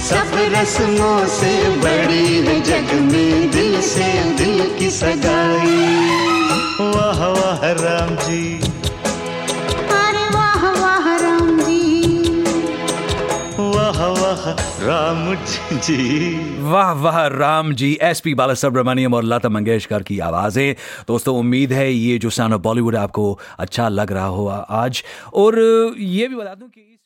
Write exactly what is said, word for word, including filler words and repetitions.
सब रस्मों से बड़ी है जग में दिल से दिल की सगाई। वाह वाह राम जी, अरे वाह वाह राम जी, वाह वाह राम जी, वाह वाह राम जी। एस पी बालासुब्रमण्यम और लता मंगेशकर की आवाज़ें। दोस्तों उम्मीद है ये जो साउंड ऑफ बॉलीवुड आपको अच्छा लग रहा हो आज। और ये भी बता दूं कि